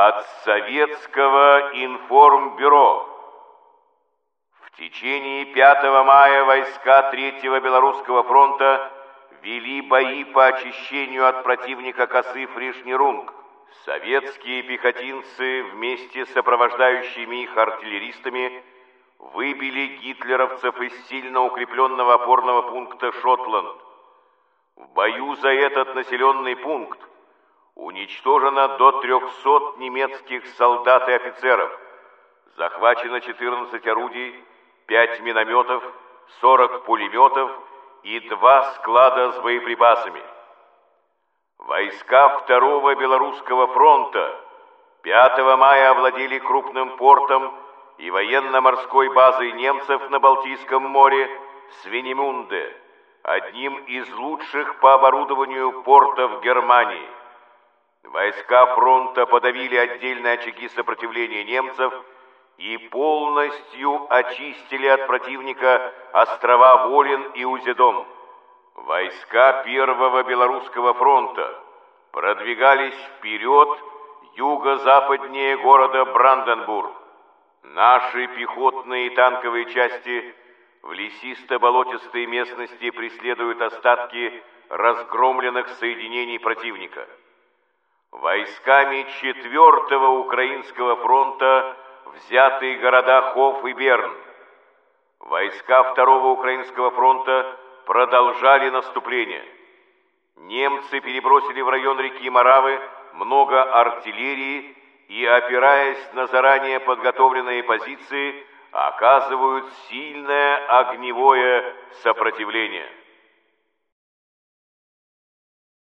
От Советского информбюро. В течение 5 мая войска Третьего Белорусского фронта вели бои по очищению от противника косы Фришни-Рунг. Советские пехотинцы вместе с сопровождающими их артиллеристами выбили гитлеровцев из сильно укрепленного опорного пункта Шотланд. В бою за этот населенный пункт уничтожено до 300 немецких солдат и офицеров, захвачено 14 орудий, 5 минометов, 40 пулеметов и 2 склада с боеприпасами. Войска Второго Белорусского фронта 5 мая овладели крупным портом и военно-морской базой немцев на Балтийском море Свинемунде, одним из лучших по оборудованию портов Германии. Войска фронта подавили отдельные очаги сопротивления немцев и полностью очистили от противника острова Волин и Узедом. Войска Первого Белорусского фронта продвигались вперед юго-западнее города Бранденбург. Наши пехотные и танковые части в лесисто-болотистой местности преследуют остатки разгромленных соединений противника. Войсками 4-го Украинского фронта взяты города Хоф и Берн. Войска 2-го Украинского фронта продолжали наступление. Немцы перебросили в район реки Моравы много артиллерии и, опираясь на заранее подготовленные позиции, оказывают сильное огневое сопротивление.